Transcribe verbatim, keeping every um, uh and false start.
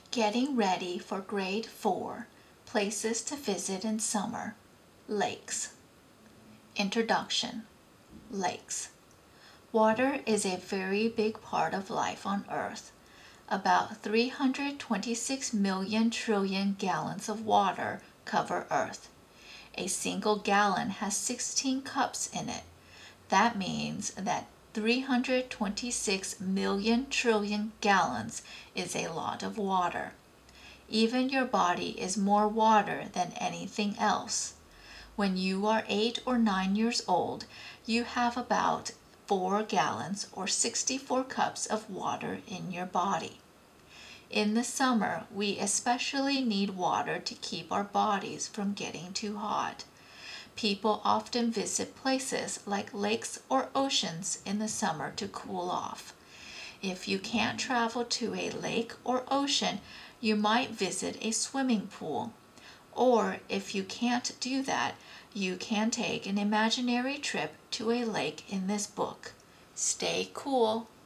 Getting ready for grade four, places to visit in summer, lakes. Introduction. Lakes. Water is a very big part of life on Earth. About three hundred twenty-six million trillion gallons of water cover Earth. A single gallon has sixteen cups in it. That means that three hundred twenty-six million trillion gallons is a lot of water. Even your body is more water than anything else. When you are eight or nine years old, you have about four gallons or sixty-four cups of water in your body. In the summer, we especially need water to keep our bodies from getting too hot. People often visit places like lakes or oceans in the summer to cool off. If you can't travel to a lake or ocean, you might visit a swimming pool. Or if you can't do that, you can take an imaginary trip to a lake in this book. Stay cool.